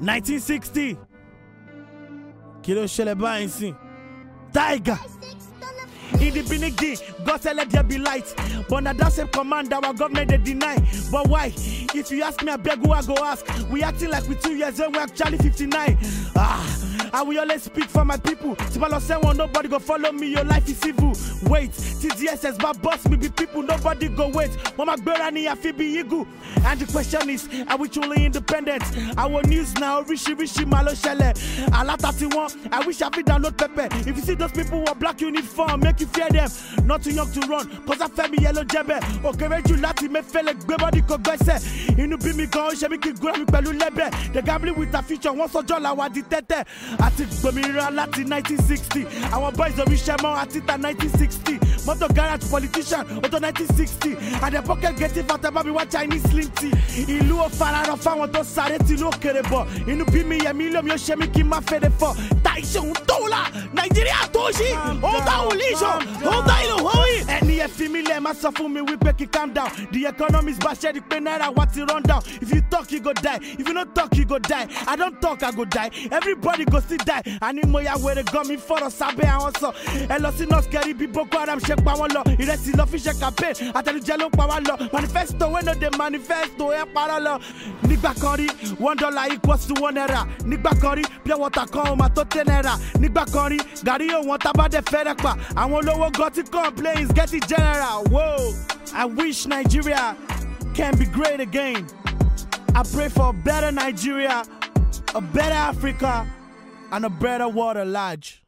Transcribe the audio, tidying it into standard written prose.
1960. Kí ló ṣẹlẹ̀ báyìí sí? Tiger. In the beginning, God said let there be light. But now that same command our government they deny. But why? If you ask me, I beg who I go ask. We acting like we 2 years old, we actually 59. I will always speak for my people. Timalo say one, nobody go follow me, your life is evil. Wait, TDSS my boss, me be people, nobody go wait. Mama Berani, I feel be ego. And the question is, are we truly independent? Our news now, Rishi Malo Shele. Allah 31, I wish I could download Pepe. If you see those people who are black uniform, make you fear them. Not too young to run, cause I feel me yellow jebe. Okay, ready lati me feel like body ko gbese. Inu bi mi gan, she me ki gura mi pẹ̀lú lebe. They gambling with a future, one sojo la wa di tete. I think Gbemira láti 1960. Our boys of Ishemo Atita 1960. Motor garage politician auto 1960. And the pocket getting fat about me what Chinese slim tea. Ìlú ò fararọ fáwọn tó sáré tìlú òkèrè bọ̀. Inú bí mi yẹ mílíọ̀nù yóò ṣe mí kí n má fẹ́rẹ̀ fọ́. Táìṣe òun tó la Nàìjíríà tó ṣí. Òun tá òun líṣọ. Òun tá ìlú hóyìn. Ẹni ẹ fi mí lẹ̀ má sọ fún mi wípé kí calm down. The economy is bad ṣe di pé náírà wá ti run down. If you talk you go die. If you no talk you go die. I don't talk I go die. Everybody go still die. Ani mo ya wèrè gan mi fọ̀rọ̀ sábẹ́ àwọn sọ. Ẹ lọ sí North Kerry bí Boko Haram ṣe pa wọ́n lọ. Ìrẹsì lọ fi ṣe campaign. Àtẹnujẹ ló pa wá lọ. Manifesto wey no dey manifesto ẹ parọ́ lọ. Nígbà kan rí $1 equals to 1 naira. Nígbà kan rí pure water kan ó máa tó 10 naira. Nígbà kan rí gàrí òwọ̀n tábàdẹ̀ fẹ́rẹ̀ pa. Àwọn olówó gan ti complain is getting general. Whoa, I wish Nigeria can be great again. I pray for a better Nigeria, a better Africa, and a better world at large.